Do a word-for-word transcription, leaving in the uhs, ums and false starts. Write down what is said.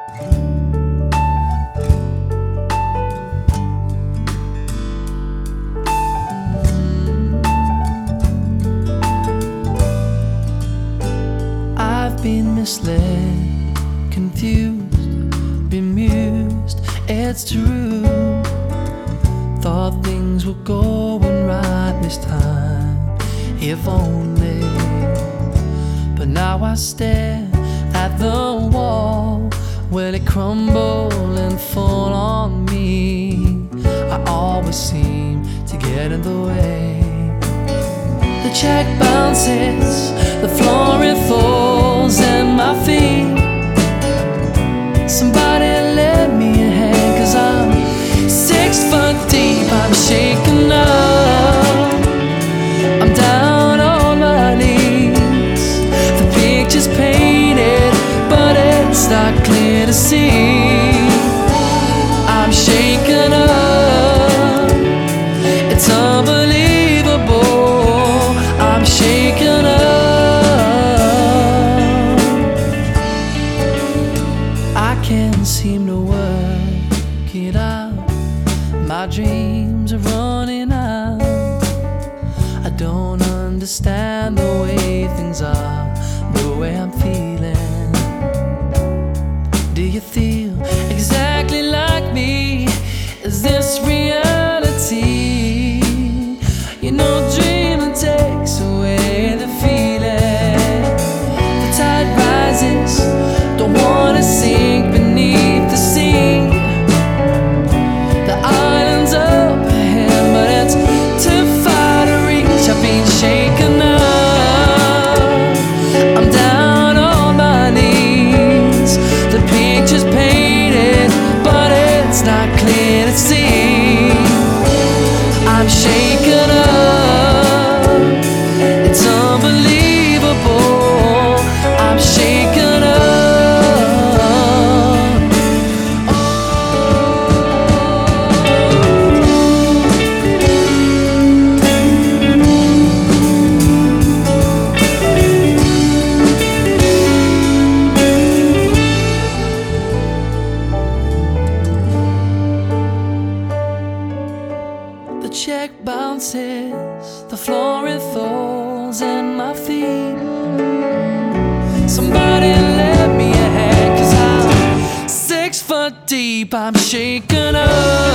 I've been misled, confused, bemused, it's true. Thought things were going right this time, if only. But now I stare at the wall, will it crumble and fall on me? I always seem to get in the way. The check bounces, the floor it falls at my feet. Somebody lend me a hand, cause I'm six foot deep. I'm shaking up, I'm down on my knees. The picture's painted, but it's not clear to see. I'm shaken up, it's unbelievable. I'm shaken up, I can't seem to work it out. My dreams are running out. I don't understand the way things are, the way I'm feeling. Do you feel exactly like me? Is this reality? You know, dreaming takes away the feeling. The tide rises, don't wanna sink beneath the sea. The island's up ahead, but it's too far to reach. I've been shaken up, I'm down on my knees. The picture's painted, but it's not clear to see. I'm shaken up, it's unbelievable. I'm shaken up. The check bounces, the floor it falls at my feet. Somebody lend me a hand, cause I'm six foot deep. I'm shaken up.